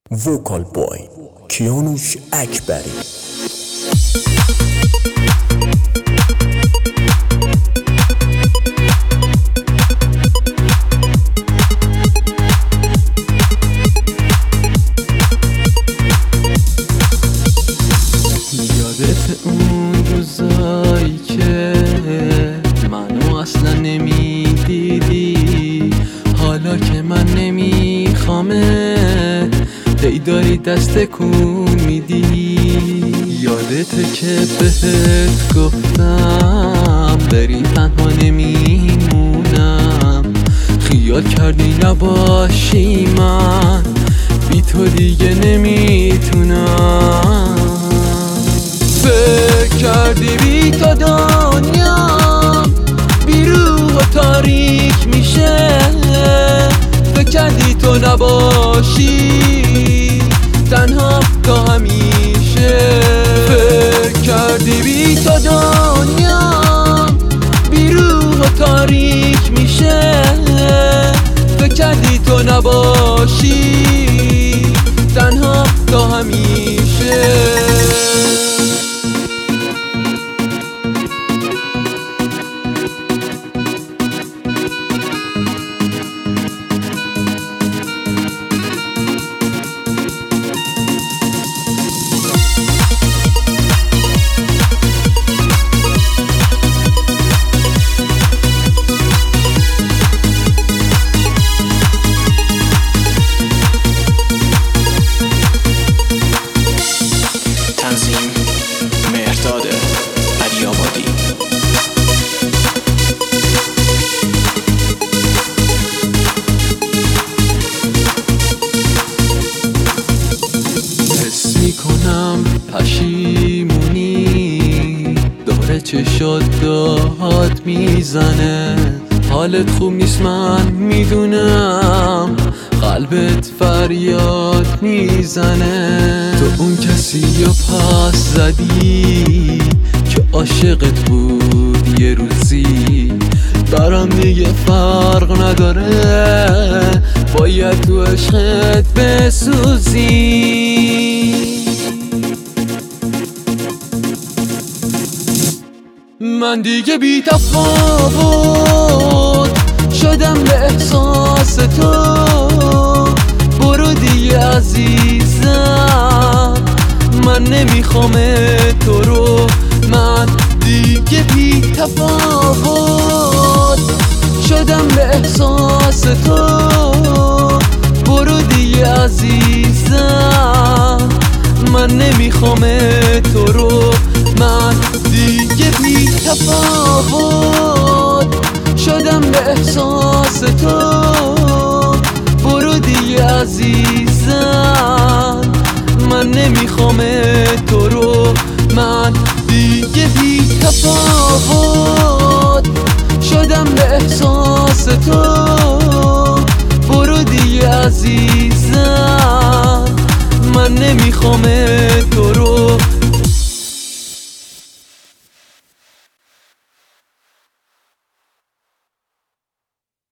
وکال بوی کیانوش اکبری. یادت اون روزایی که منو اصلا نمیدیدی، حالا که من نمیخوامه هی داری دست کون میدی. یادته که بهت گفتم بریم تنها نمیمونم، خیال کردی نباشی من بی تو دیگه نمیتونم. فکر کردی بی تو دنیا بی روح و تاریک میشه، فکر کردی تو نباشی تنها تا همیشه. فکر کردی بی تو دنیا بی روح و تاریک میشه، فکر کردی تو نباشی تنها تا همیشه. میکنم پشیمونی داره چشات داد میزنه، حالت خوب نیست من میدونم، قلبت فریاد میزنه. تو اون کسی یا پس زدی که عاشقت بود یه روزی، برام دیگه فرق نداره باید تو عشقت بسوزی. من دیگه بی تفاوت شدم به احساس تو، برو دیگه عزیزم من نمیخوام تو رو. من دیگه بی تفاوت شدم به احساس تو، برو دیگه عزیزم من نمیخوام تو رو. من دیگه بی تفاوت شدم به احساس تو، برو دیگه عزیزم من نمیخوام تو رو. من دیگه بی تفاوت شدم به احساس تو، برو دیگه عزیزم من نمیخوام تو